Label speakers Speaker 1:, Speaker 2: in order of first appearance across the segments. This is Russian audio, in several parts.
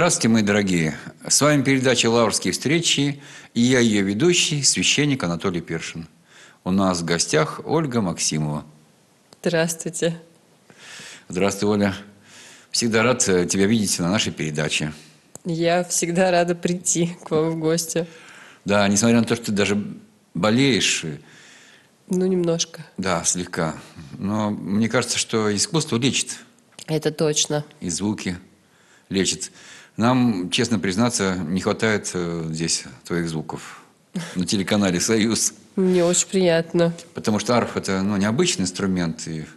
Speaker 1: Здравствуйте, мои дорогие. С вами передача «Лаврские встречи» и я ее ведущий, священник Анатолий Першин. У нас в гостях Ольга Максимова.
Speaker 2: Здравствуйте.
Speaker 1: Здравствуй, Оля. Всегда рад тебя видеть на нашей передаче.
Speaker 2: Я всегда рада прийти к вам в гости.
Speaker 1: Да, несмотря на то, что ты даже болеешь,
Speaker 2: Ну, немножко.
Speaker 1: да, слегка, но мне кажется, что искусство лечит,
Speaker 2: Это точно.
Speaker 1: и звуки лечат. Нам, честно признаться, не хватает здесь твоих звуков на телеканале «Союз».
Speaker 2: Мне очень приятно.
Speaker 1: Потому что арф – это необычный инструмент, и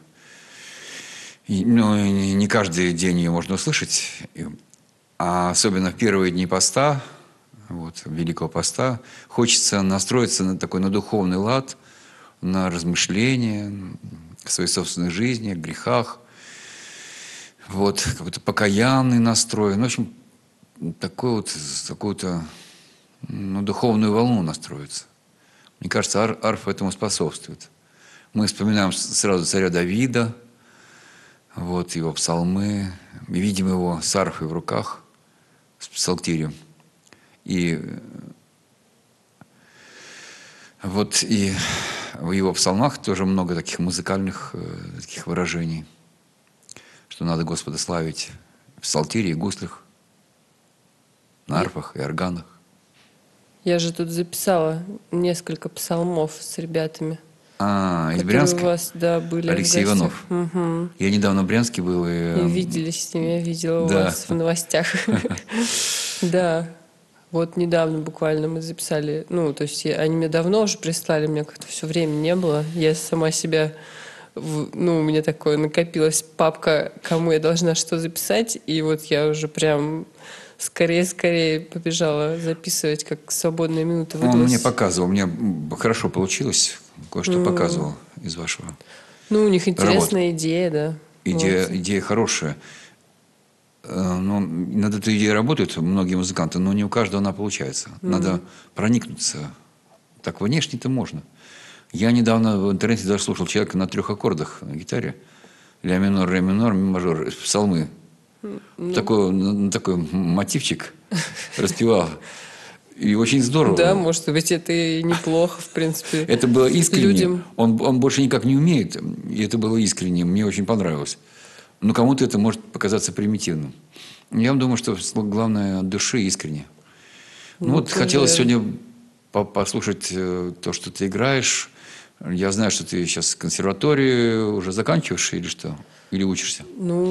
Speaker 1: не каждый день ее можно услышать. А особенно в первые дни поста, Великого поста, хочется настроиться на духовный лад, на размышления о своей собственной жизни, о грехах. Какой-то покаянный настрой. В общем, такую-то духовную волну настроиться. Мне кажется, арфа этому способствует. Мы вспоминаем сразу царя Давида, его псалмы, и видим его с арфой в руках, с псалтирем. И в его псалмах тоже много таких музыкальных таких выражений, что надо Господа славить в псалтире и гуслях, на арфах и органах.
Speaker 2: Я же тут записала несколько псалмов с ребятами.
Speaker 1: Из
Speaker 2: которые
Speaker 1: Брянска?
Speaker 2: у вас, да, были
Speaker 1: Алексей
Speaker 2: в гостях.
Speaker 1: Иванов.
Speaker 2: Угу.
Speaker 1: Я недавно в Брянске был.
Speaker 2: И виделись с ними, я видела у
Speaker 1: Да.
Speaker 2: вас в новостях. Да. Вот недавно буквально мы записали. То есть они мне давно уже прислали, мне как-то все время не было. Я сама себя... у меня такое накопилась папка, кому я должна что записать. И вот я уже прям скорее побежала записывать, как свободная минута выдалась.
Speaker 1: Он мне показывал, мне хорошо получилось. Кое-что показывал из вашего.
Speaker 2: У них интересная идея, да.
Speaker 1: Идея хорошая. Но над этой идеей работают многие музыканты, но не у каждого она получается. Надо проникнуться. Так внешне-то можно. Я недавно в интернете даже слушал человека на 3 аккордах на гитаре. Ля минор, ре минор, ми мажор. Псалмы. Такой мотивчик распевал. И очень здорово.
Speaker 2: Да, может быть, это и неплохо, в принципе.
Speaker 1: Это было искренне.
Speaker 2: Людям.
Speaker 1: Он больше никак не умеет. И это было искренне. Мне очень понравилось. Но кому-то это может показаться примитивным. Я думаю, что главное от души искренне. Хотелось сегодня послушать то, что ты играешь. Я знаю, что ты сейчас в консерватории уже заканчиваешь или что? Или учишься?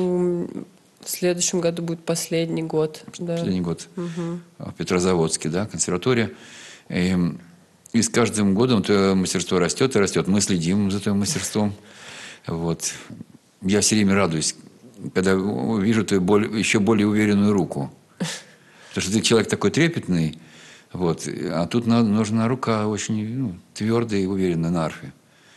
Speaker 2: В следующем году будет последний год.
Speaker 1: Последний год. В Петрозаводске, да, консерватория. И с каждым годом твое мастерство растет и растет. Мы следим за твоим мастерством. Я все время радуюсь, когда вижу твою еще более уверенную руку. Потому что ты человек такой трепетный. А тут нужна рука очень твердая и уверенная на арфе.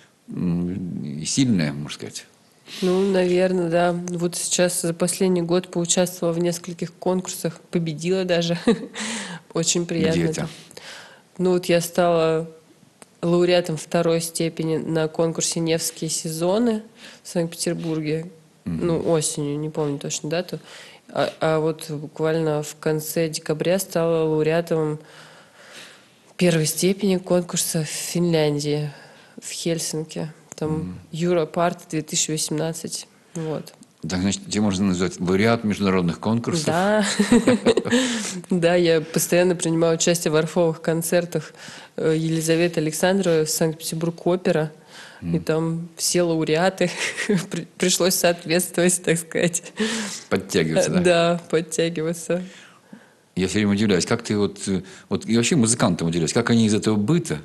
Speaker 1: И сильная, можно сказать.
Speaker 2: Наверное, да. Вот сейчас за последний год поучаствовала в нескольких конкурсах, победила даже. Очень приятно.
Speaker 1: Где это?
Speaker 2: Я стала лауреатом 2-й степени на конкурсе «Невские сезоны» в Санкт-Петербурге. Осенью, не помню точно дату. А буквально в конце декабря стала лауреатом 1-й степени конкурса в Финляндии, в Хельсинки. Там Европарт 2018.
Speaker 1: Так, значит, тебя можно назвать лауреат международных конкурсов?
Speaker 2: Да. Да, я постоянно принимаю участие в арфовых концертах Елизаветы Александровой в Санкт-Петербург-опера. И там все лауреаты. Пришлось соответствовать, так сказать.
Speaker 1: Подтягиваться, да?
Speaker 2: Да, подтягиваться.
Speaker 1: Я все время удивляюсь, как ты и вообще музыкантам удивляюсь, как они из этого быта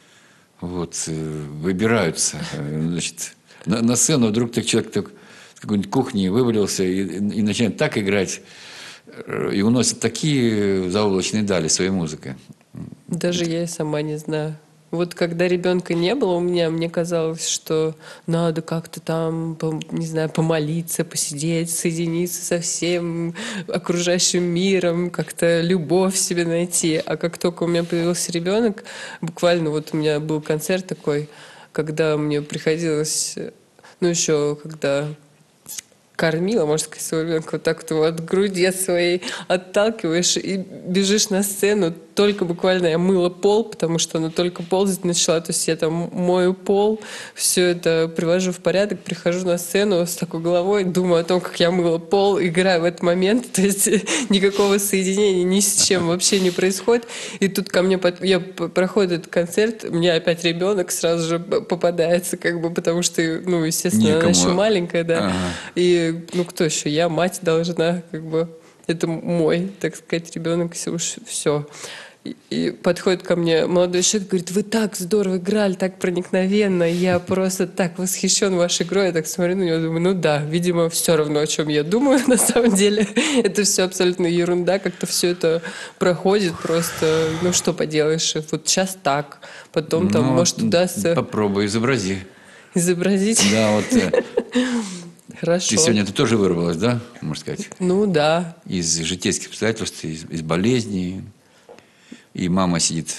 Speaker 1: выбираются. Значит, на сцену вдруг человек с какой-нибудь кухни вывалился и начинает так играть, и уносит такие заоблачные дали своей музыкой.
Speaker 2: Даже я и сама не знаю. Когда ребенка не было у меня, мне казалось, что надо как-то там, не знаю, помолиться, посидеть, соединиться со всем окружающим миром, как-то любовь в себе найти. А как только у меня появился ребенок, буквально у меня был концерт такой, когда мне приходилось, еще когда кормила, можно сказать, своего ребенка, вот так вот его от груди от своей отталкиваешь и бежишь на сцену. Только буквально я мыла пол, потому что она только ползать начала. То есть я там мою пол, все это привожу в порядок, прихожу на сцену с такой головой, думаю о том, как я мыла пол, играю в этот момент. То есть никакого соединения ни с чем вообще не происходит. И тут ко мне проходит этот концерт, у меня опять ребенок сразу же попадается, как бы, потому что, ну, естественно, она еще маленькая, да.
Speaker 1: Ага.
Speaker 2: И, ну, кто еще? Я мать должна, как бы, это мой, так сказать, ребенок, все. И подходит ко мне молодой человек, говорит: вы так здорово играли, так проникновенно, я просто так восхищен вашей игрой. Я так смотрю на него, думаю, ну да, видимо, все равно, о чем я думаю, на самом деле. Это все абсолютно ерунда, как-то все это проходит просто, ну что поделаешь, вот сейчас так, потом там,
Speaker 1: Ну,
Speaker 2: может, удастся
Speaker 1: попробуй, изобрази.
Speaker 2: изобразить.
Speaker 1: Да, вот
Speaker 2: Хорошо.
Speaker 1: ты сегодня тоже вырвалась, да, можно сказать?
Speaker 2: Ну да.
Speaker 1: Из житейских обстоятельств, из болезней. И мама сидит.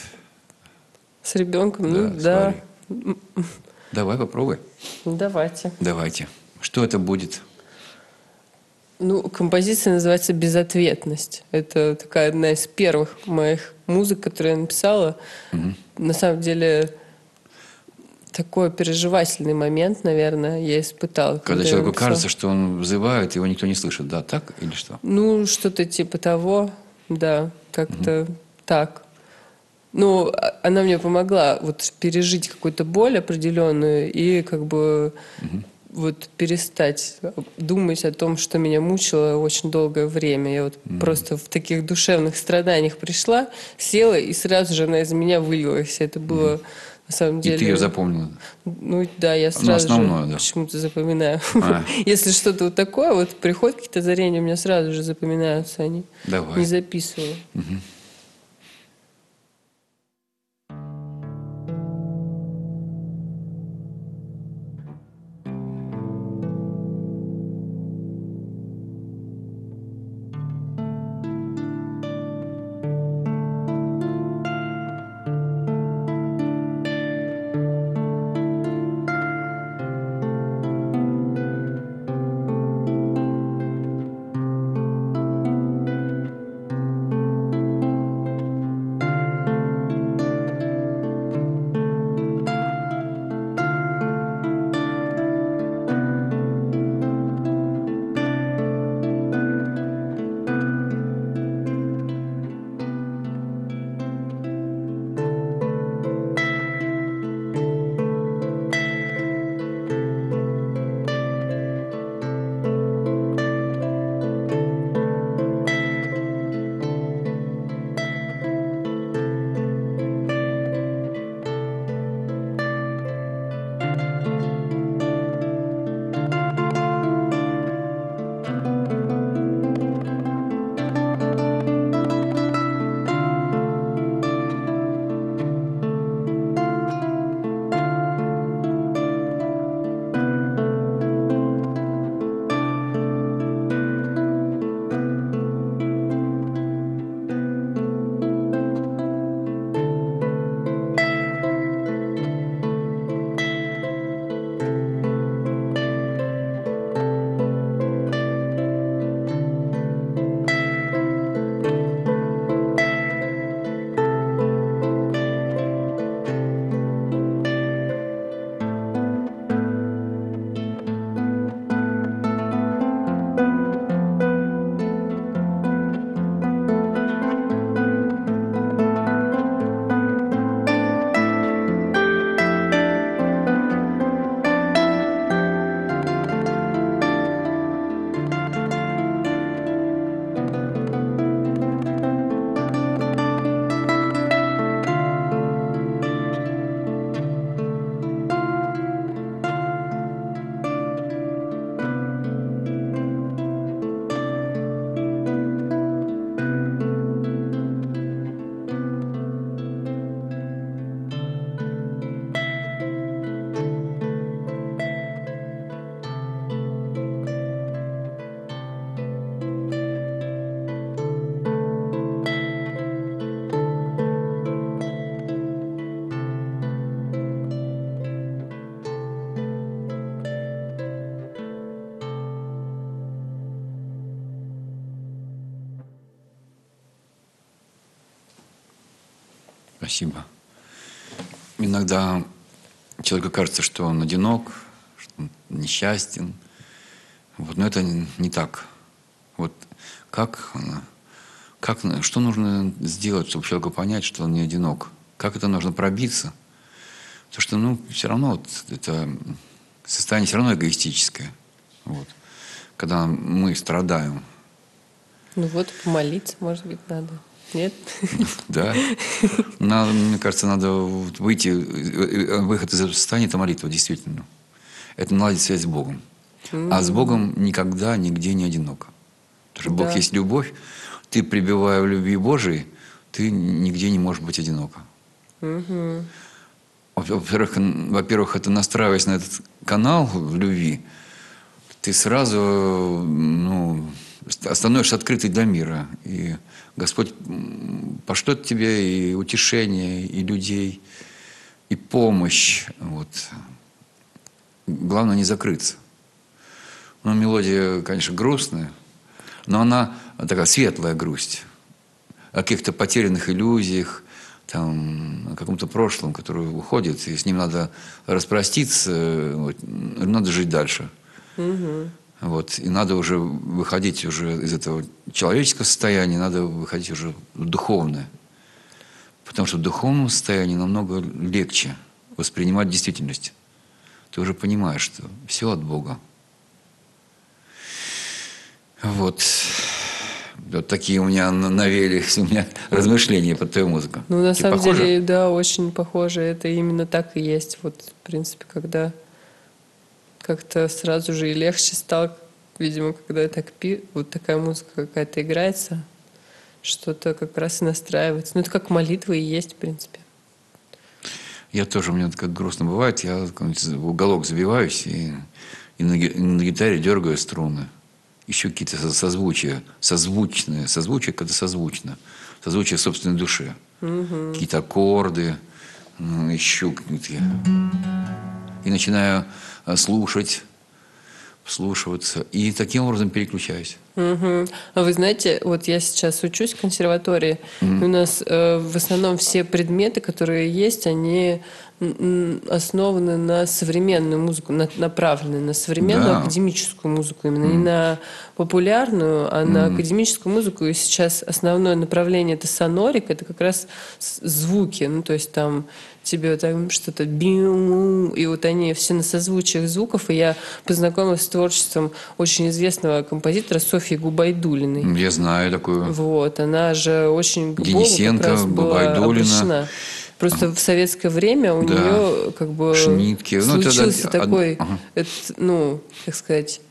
Speaker 2: С ребенком,
Speaker 1: Да,
Speaker 2: ну
Speaker 1: с
Speaker 2: да.
Speaker 1: Варей. Давай, попробуй.
Speaker 2: Давайте.
Speaker 1: Давайте. Что это будет?
Speaker 2: Ну, композиция называется «Безответность». Это такая одна из первых моих музык, которые я написала. На самом деле, такой переживательный момент, наверное, я испытала.
Speaker 1: Когда
Speaker 2: я
Speaker 1: человеку
Speaker 2: написала.
Speaker 1: кажется, что он взывает, его никто не слышит. Да, так или что?
Speaker 2: Ну, что-то типа того, да, как-то так. Ну, она мне помогла вот пережить какую-то боль определенную и как бы вот перестать думать о том, что меня мучило очень долгое время. Я вот просто в таких душевных страданиях пришла, села, и сразу же она из меня вылилась. Это было на самом деле...
Speaker 1: И ты ее запомнила?
Speaker 2: Ну да, я сразу
Speaker 1: основное,
Speaker 2: же
Speaker 1: да.
Speaker 2: почему-то запоминаю.
Speaker 1: А.
Speaker 2: Если что-то вот такое, вот приходят какие-то озарения, у меня сразу же запоминаются они.
Speaker 1: Давай.
Speaker 2: Не записываю.
Speaker 1: Спасибо. Иногда человеку кажется, что он одинок, что он несчастен. Вот, но это не так. Вот что нужно сделать, чтобы человеку понять, что он не одинок? Как это нужно пробиться? Потому что, все равно вот это состояние все равно эгоистическое. Вот. Когда мы страдаем.
Speaker 2: Ну вот, помолиться, может быть, надо. Нет?
Speaker 1: Да. Мне кажется, надо выйти. Выход из этого состояния – это молитва, действительно. Это наладить связь с Богом. А с Богом никогда, нигде не одиноко. Потому что Бог есть любовь. Ты, пребывая в любви Божией, ты нигде не можешь быть одиноко. Во-первых, это настраиваясь на этот канал в любви, ты сразу становишься открытый для мира. И Господь пошлет тебе и утешение, и людей, и помощь. Вот. Главное не закрыться. Мелодия, конечно, грустная, но она такая светлая грусть. О каких-то потерянных иллюзиях, о каком-то прошлом, которое уходит, и с ним надо распроститься, надо жить дальше. Вот. И надо уже выходить уже из этого человеческого состояния, надо выходить уже в духовное. Потому что в духовном состоянии намного легче воспринимать действительность. Ты уже понимаешь, что все от Бога. Вот такие у меня навелись размышления под твою музыку.
Speaker 2: На самом деле, да, очень похоже. Это именно так и есть. Вот, в принципе, когда как-то сразу же и легче стало, видимо, когда вот такая музыка какая-то играется, что-то как раз и настраивается. Это как молитва и есть, в принципе.
Speaker 1: Я тоже, у меня как грустно бывает, я в уголок забиваюсь и на гитаре дергаю струны. Еще какие-то созвучия, созвучие, когда созвучно, созвучие собственной душе. Какие-то аккорды, ищу какие-то. И начинаю слушать, вслушиваться. И таким образом переключаюсь.
Speaker 2: А вы знаете, вот я сейчас учусь в консерватории, и у нас в основном все предметы, которые есть, они основаны на современную музыку, направлены на современную академическую музыку, именно не на популярную, а на академическую музыку. И сейчас основное направление — это сонорик, это как раз звуки, то есть там тебе там что-то и вот они все на созвучиях звуков. И я познакомилась с творчеством очень известного композитора Софьи Губайдулиной.
Speaker 1: Я знаю такую.
Speaker 2: Вот, она же очень к
Speaker 1: Денисенко,
Speaker 2: Богу как раз была обращена. Просто в советское время у нее как бы
Speaker 1: Шнитке.
Speaker 2: случился такой, как сказать,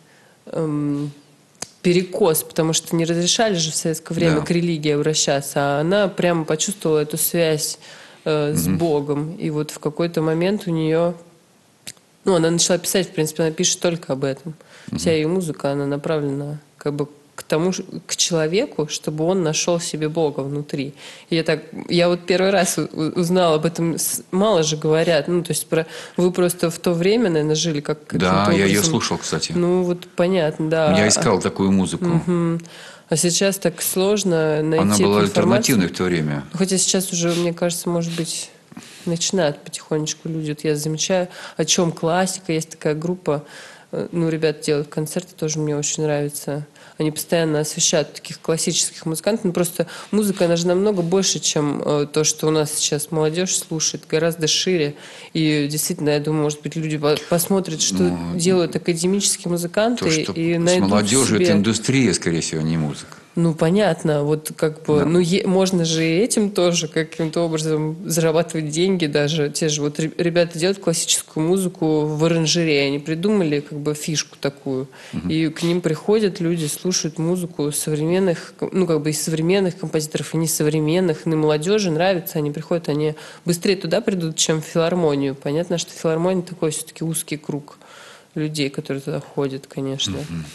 Speaker 2: перекос, потому что не разрешали же в советское время к религии обращаться, а она прямо почувствовала эту связь с Богом. И вот в какой-то момент у нее... она начала писать, в принципе, она пишет только об этом. Вся ее музыка, она направлена как бы к человеку, чтобы он нашел в себе Бога внутри. И я вот первый раз узнала об этом, мало же говорят. То есть вы просто в то время, наверное, жили как каким-то образом.
Speaker 1: Я ее слушал, кстати.
Speaker 2: Вот понятно, да.
Speaker 1: Я искал такую музыку.
Speaker 2: А сейчас так сложно найти
Speaker 1: Она была
Speaker 2: информацию.
Speaker 1: альтернативной в то время.
Speaker 2: Хотя сейчас уже, мне кажется, может быть, начинают потихонечку люди. Вот я замечаю, о чем классика. Есть такая группа, ребята делают концерты, тоже мне очень нравится. Они постоянно освещают таких классических музыкантов. Просто музыка, она же намного больше, чем то, что у нас сейчас молодежь слушает, гораздо шире. И действительно, я думаю, может быть, люди посмотрят, что делают академические музыканты. И
Speaker 1: с молодежью это индустрия, скорее всего, не музыка.
Speaker 2: Понятно, вот как бы, можно же и этим тоже каким-то образом зарабатывать деньги даже. Те же вот ребята делают классическую музыку в оранжерее, они придумали как бы фишку такую, и к ним приходят люди, слушают музыку современных, из современных композиторов и несовременных, и молодежи нравится, они приходят, они быстрее туда придут, чем в филармонию. Понятно, что филармония такой все-таки узкий круг людей, которые туда ходят, конечно.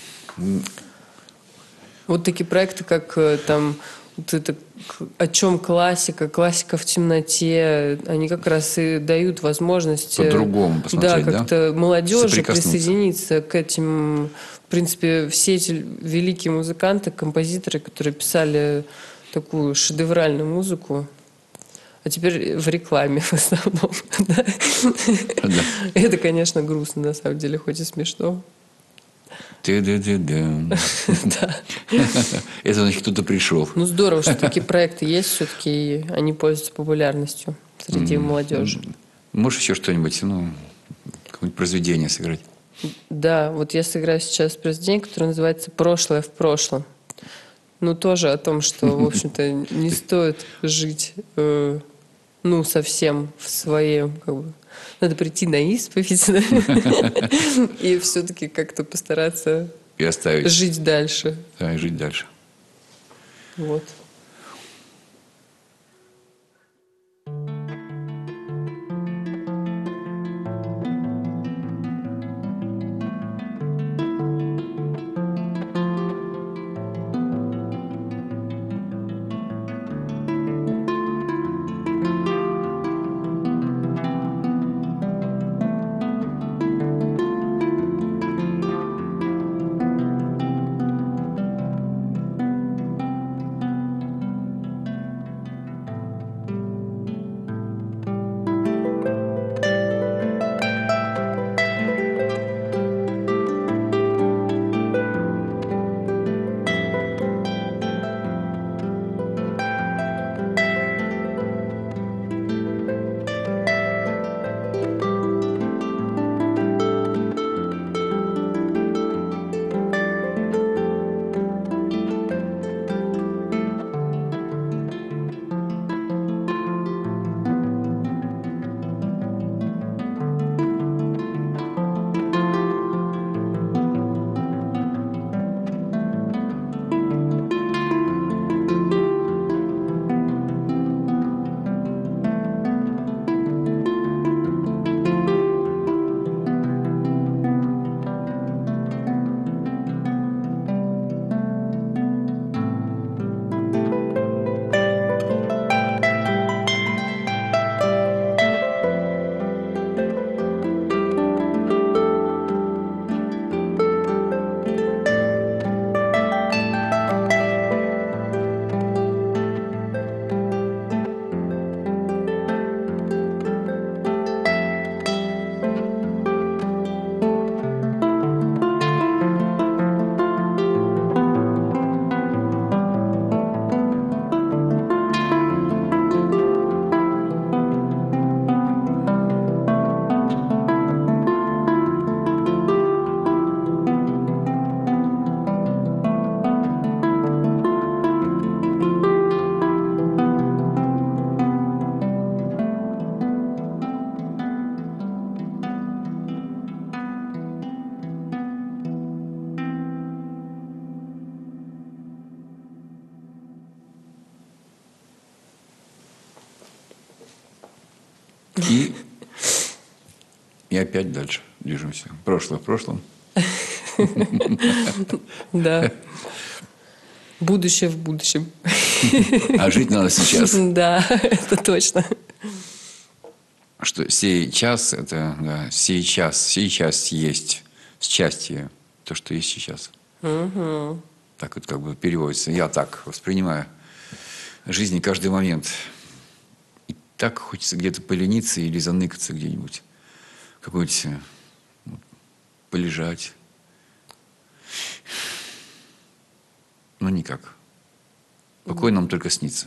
Speaker 2: Вот такие проекты, как там вот это «О чем классика», «Классика в темноте», они как раз и дают возможность
Speaker 1: по-другому посмотреть,
Speaker 2: как-то молодежи присоединиться к этим. В принципе, все эти великие музыканты, композиторы, которые писали такую шедевральную музыку, А теперь в рекламе в основном. Да.
Speaker 1: Да.
Speaker 2: Это, конечно, грустно, на самом деле, хоть и смешно.
Speaker 1: Ты-ды-ды-ды.
Speaker 2: Да.
Speaker 1: Это значит, кто-то пришел.
Speaker 2: Ну, здорово, что такие проекты есть все-таки, и они пользуются популярностью среди молодежи.
Speaker 1: Можешь еще что-нибудь, ну, какое-нибудь произведение сыграть?
Speaker 2: Да, вот я сыграю сейчас произведение, которое называется «Прошлое в прошлом». Ну, тоже о том, что, в общем-то, не стоит жить, ну, совсем в своем, как бы... Надо прийти на исповедь, да? И все-таки как-то постараться
Speaker 1: И оставить.
Speaker 2: жить дальше.
Speaker 1: Да, и жить дальше.
Speaker 2: Вот.
Speaker 1: И опять дальше движемся. Прошлое в прошлом.
Speaker 2: Да. Будущее в будущем.
Speaker 1: А жить надо сейчас.
Speaker 2: Да, это точно.
Speaker 1: Что сейчас это, да, сейчас есть счастье, то, что есть сейчас.
Speaker 2: Угу.
Speaker 1: Так вот как бы переводится. Я так воспринимаю жизнь и каждый момент. И так хочется где-то полениться или заныкаться где-нибудь. Какой-нибудь полежать. Но никак. Покой нам только снится.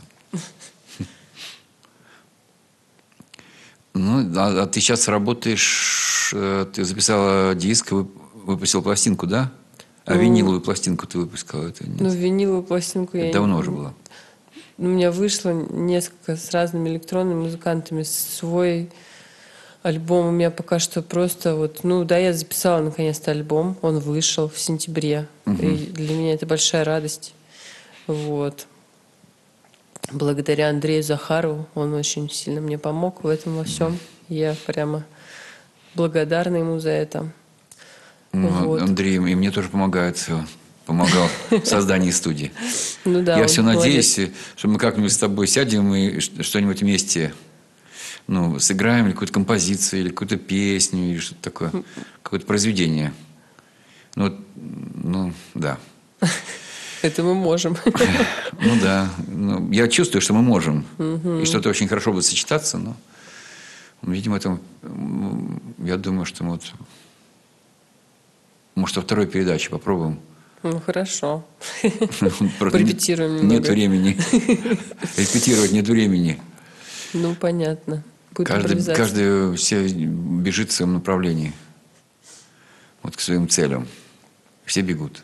Speaker 1: Ну, а ты сейчас работаешь, ты записала диск, выпустил пластинку, да? А виниловую пластинку ты выпускала? Это нет?
Speaker 2: Ну, виниловую пластинку я...
Speaker 1: Давно уже было.
Speaker 2: У меня вышло несколько с разными электронными музыкантами. Свой альбом у меня пока что просто вот... Ну, да, я записала наконец-то альбом. Он вышел в сентябре. И для меня это большая радость. Вот. Благодаря Андрею Захарову. Он очень сильно мне помог в этом во всем. Я прямо благодарна ему за это. Вот.
Speaker 1: Андрей и мне тоже помогает. Помогал в создании студии.
Speaker 2: Ну да,
Speaker 1: я все
Speaker 2: молодец.
Speaker 1: надеюсь, что мы как-нибудь с тобой сядем и что-нибудь вместе сыграем, или какую-то композицию, или какую-то песню, или что-то такое. Какое-то произведение. Ну, да.
Speaker 2: Это мы можем.
Speaker 1: Ну да. Ну, я чувствую, что мы можем. И что-то очень хорошо будет сочетаться, но, видимо, это, я думаю, что мы вот, может, во второй передаче попробуем.
Speaker 2: Ну, хорошо.
Speaker 1: Просто
Speaker 2: Порепетируем немного.
Speaker 1: Нет времени. Репетировать нет времени.
Speaker 2: Ну, понятно. Будет импровизация.
Speaker 1: Каждый все бежит в своем направлении. Вот к своим целям. Все бегут.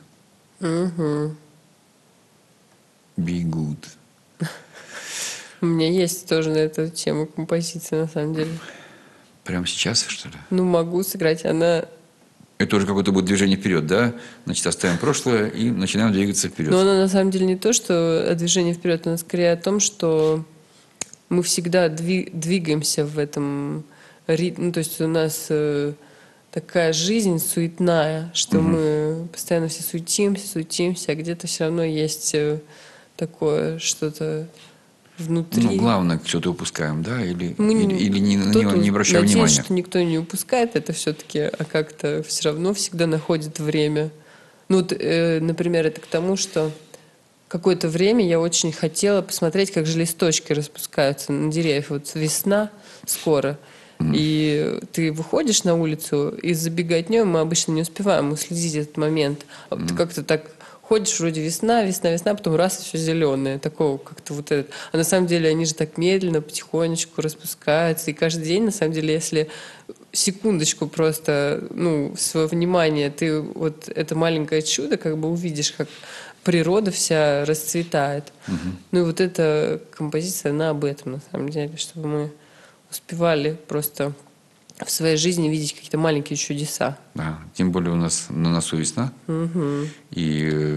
Speaker 1: Бегут.
Speaker 2: У меня есть тоже на эту тему композиция, на самом деле.
Speaker 1: Прямо сейчас, что ли?
Speaker 2: Ну, могу сыграть. Она...
Speaker 1: Это уже какое-то будет движение вперед, да? Значит, оставим прошлое и начинаем двигаться вперед.
Speaker 2: Но она на самом деле не то, что движение вперед, она скорее о том, что мы всегда двигаемся в этом ритме. Ну, то есть у нас такая жизнь суетная, что мы постоянно все суетимся, а где-то все равно есть такое что-то внутри.
Speaker 1: Ну, главное, что-то упускаем, да? Или
Speaker 2: Мы
Speaker 1: не обращаем
Speaker 2: надеюсь,
Speaker 1: внимания.
Speaker 2: что никто не упускает это все-таки, а как-то все равно всегда находит время. Ну, вот, например, это к тому, что какое-то время я очень хотела посмотреть, как же листочки распускаются на деревьях. Вот весна скоро. И ты выходишь на улицу, и за беготней мы обычно не успеваем уследить этот момент. А вот как-то так ходишь, вроде весна, потом раз, все зеленое. Такого как-то вот это. А на самом деле они же так медленно, потихонечку распускаются. И каждый день, на самом деле, если секундочку просто, свое внимание, ты вот это маленькое чудо как бы увидишь, как природа вся расцветает. Ну и вот эта композиция, она об этом, на самом деле, чтобы мы успевали просто в своей жизни видеть какие-то маленькие чудеса.
Speaker 1: Да, тем более у нас на носу весна. И,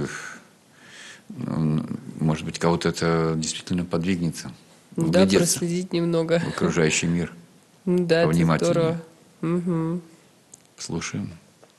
Speaker 1: может быть, кого-то это действительно подвигнется.
Speaker 2: Да, проследить немного.
Speaker 1: В окружающий мир.
Speaker 2: Да, это здорово.
Speaker 1: Слушаем.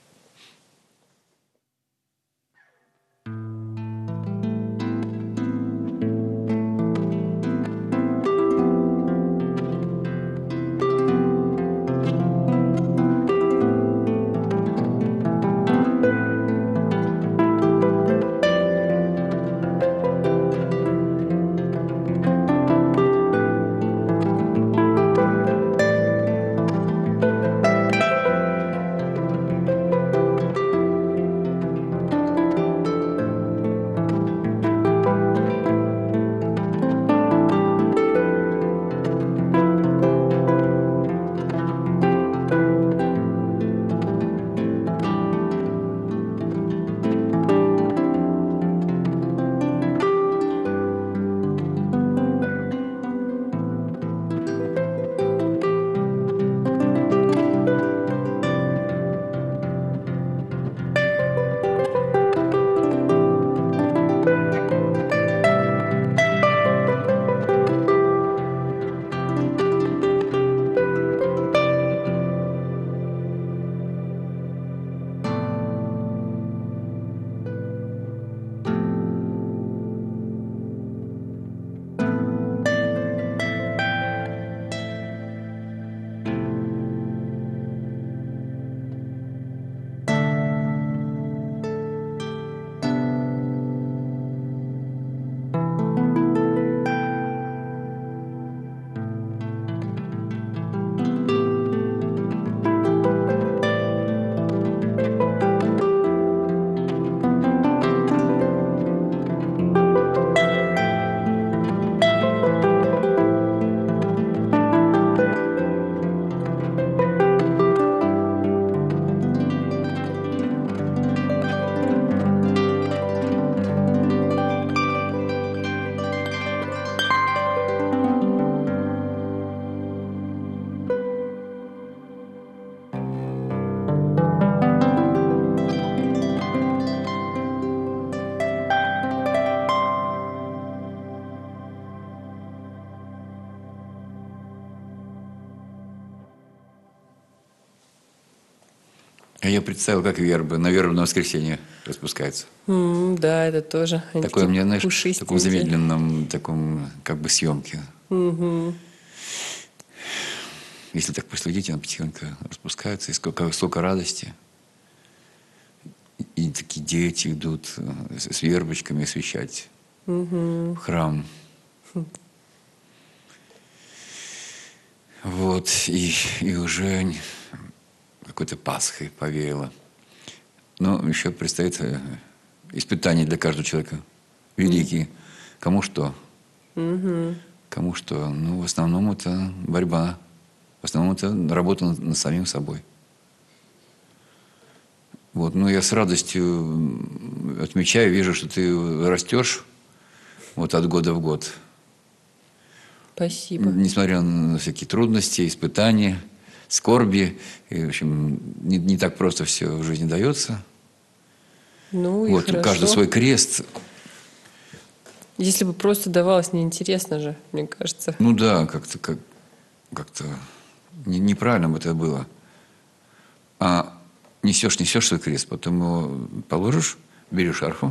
Speaker 1: Я представил, как вербы на вербное воскресенье распускаются.
Speaker 2: Да, это тоже.
Speaker 1: Такое мне, знаешь, в
Speaker 2: пушистенькие.
Speaker 1: таком замедленном, таком как бы съемке. Если так последить, она потихоньку распускается, и сколько радости. И такие дети идут с вербочками освещать храм. Вот, и уже какой-то Пасхой повеяло. Но еще предстоит испытания для каждого человека. Великие. Кому что. Кому что. Ну, в основном это борьба. В основном это работа над самим собой. Вот. Но я с радостью отмечаю, вижу, что ты растешь вот от года в год.
Speaker 2: Спасибо.
Speaker 1: Несмотря на всякие трудности, испытания, скорби. И, в общем, не так просто все в жизни дается.
Speaker 2: Ну, и
Speaker 1: вот,
Speaker 2: хорошо.
Speaker 1: у каждого свой крест.
Speaker 2: Если бы просто давалось, неинтересно же, мне кажется.
Speaker 1: Ну да, как-то неправильно бы это было. А несешь свой крест, потом его положишь, берешь арфу,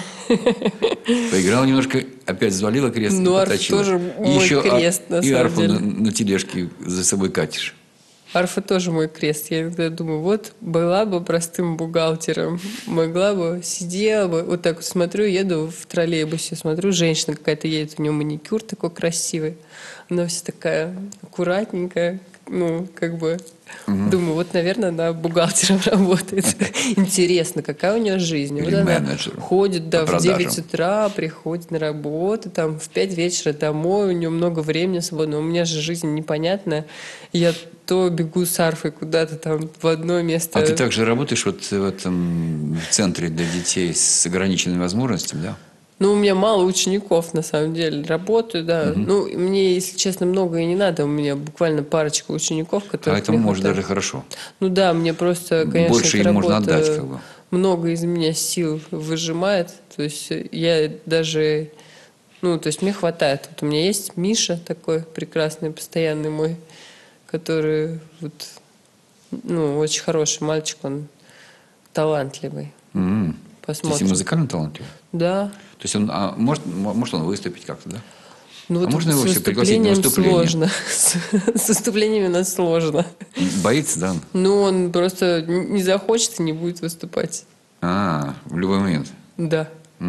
Speaker 1: поиграл немножко, опять взвалила крест и
Speaker 2: арфа
Speaker 1: поточила.
Speaker 2: тоже мой крест, на
Speaker 1: и
Speaker 2: самом
Speaker 1: арфу
Speaker 2: деле.
Speaker 1: на тележке за собой катишь.
Speaker 2: Арфа тоже мой крест. Я иногда думаю, вот была бы простым бухгалтером, могла бы, сидела бы, вот так вот смотрю, еду в троллейбусе, смотрю, женщина какая-то едет, у нее маникюр такой красивый, она вся такая аккуратненькая, ну, как бы, думаю, вот, наверное, она бухгалтером работает. Интересно, какая у нее жизнь.
Speaker 1: Или
Speaker 2: вот она
Speaker 1: менеджером
Speaker 2: ходит, да,
Speaker 1: по
Speaker 2: в 9
Speaker 1: продажам.
Speaker 2: утра, приходит на работу, там, в 5 вечера домой, у нее много времени свободного. У меня же жизнь непонятная. Я то бегу с арфой куда-то там в одно место.
Speaker 1: А ты также работаешь вот в этом центре для детей с ограниченными возможностями, да?
Speaker 2: Ну, у меня мало учеников, на самом деле. Работаю, да. Ну, мне, если честно, много и не надо. У меня буквально парочка учеников, которых
Speaker 1: А это
Speaker 2: мне
Speaker 1: может
Speaker 2: хватает.
Speaker 1: даже хорошо.
Speaker 2: Ну да, мне просто, конечно,
Speaker 1: Больше
Speaker 2: эта
Speaker 1: им можно
Speaker 2: работа
Speaker 1: отдать, как бы.
Speaker 2: много из меня сил выжимает. То есть я даже... Ну, то есть мне хватает. Вот у меня есть Миша такой прекрасный, постоянный мой, который вот, ну, очень хороший мальчик, он талантливый.
Speaker 1: То есть и
Speaker 2: Посмотрим.
Speaker 1: музыкально талантливый?
Speaker 2: Да.
Speaker 1: То есть он, может он выступить как-то, да?
Speaker 2: Ну, вот
Speaker 1: можно
Speaker 2: с
Speaker 1: его вообще пригласить на
Speaker 2: выступлением
Speaker 1: выступление?
Speaker 2: сложно. С выступлениями у нас сложно.
Speaker 1: Боится, да?
Speaker 2: Ну, он просто не захочет и не будет выступать.
Speaker 1: В любой момент.
Speaker 2: Да.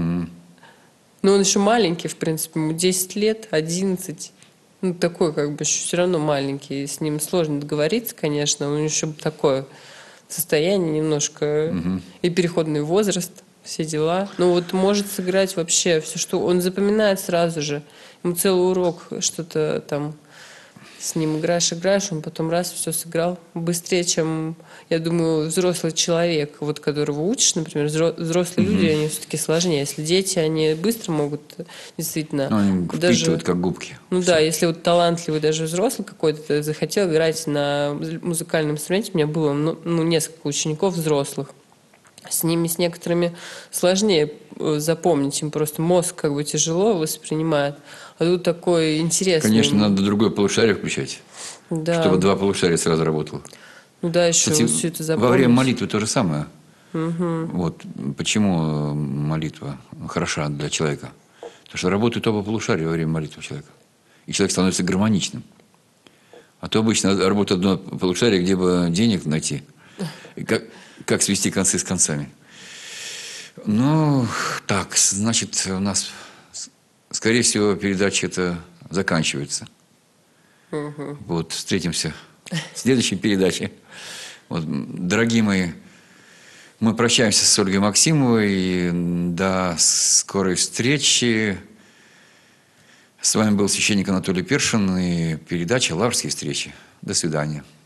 Speaker 2: Но он еще маленький, в принципе, ему 10 лет, 11. Ну, такой, как бы, все равно маленький. С ним сложно договориться, конечно. Он еще такое состояние немножко. И переходный возраст, все дела. Ну, вот может сыграть вообще все, что... Он запоминает сразу же. Ему целый урок что-то там... С ним играешь, он потом раз все сыграл. Быстрее, чем, я думаю, взрослый человек, вот которого учишь, например, взрослые люди, они все-таки сложнее. Если дети, они быстро могут действительно...
Speaker 1: Ну, они
Speaker 2: даже,
Speaker 1: впитывают как губки.
Speaker 2: ну да, если вот талантливый даже взрослый какой-то захотел играть на музыкальном инструменте, у меня было несколько учеников взрослых. С ними, с некоторыми сложнее запомнить, им просто мозг как бы тяжело воспринимает. А тут такой интересный.
Speaker 1: Конечно, надо другое полушарие включать,
Speaker 2: Да.
Speaker 1: чтобы два полушария сразу работало.
Speaker 2: Ну да, еще
Speaker 1: Кстати,
Speaker 2: все это запомнить.
Speaker 1: во время молитвы то же самое. Вот почему молитва хороша для человека? Потому что работают оба полушария во время молитвы человека. И человек становится гармоничным. А то обычно работает одно полушарие, где бы денег найти. И как свести концы с концами. Ну, так, значит, у нас, скорее всего, передача эта заканчивается. Вот, встретимся в следующей передаче. Вот, дорогие мои, мы прощаемся с Ольгой Максимовой. До скорой встречи. С вами был священник Анатолий Першин и передача «Лаврские встречи». До свидания.